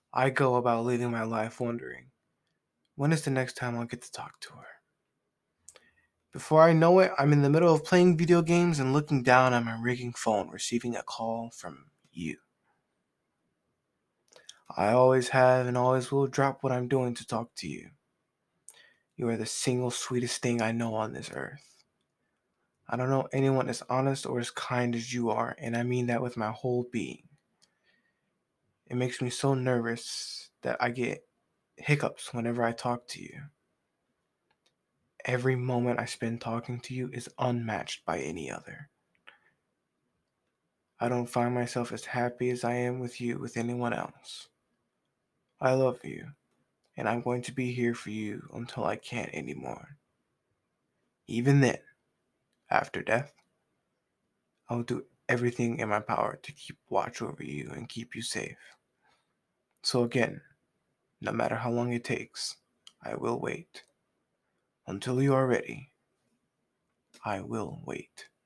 I go about living my life wondering, when is the next time I'll get to talk to her? Before I know it, I'm in the middle of playing video games and looking down at my ringing phone, receiving a call from you. I always have and always will drop what I'm doing to talk to you. You are the single sweetest thing I know on this earth. I don't know anyone as honest or as kind as you are, and I mean that with my whole being. It makes me so nervous that I get hiccups whenever I talk to you. Every moment I spend talking to you is unmatched by any other. I don't find myself as happy as I am with you with anyone else. I love you, and I'm going to be here for you until I can't anymore. Even then, after death, I'll do everything in my power to keep watch over you and keep you safe. So again, no matter how long it takes, I will wait. Until you are ready, I will wait.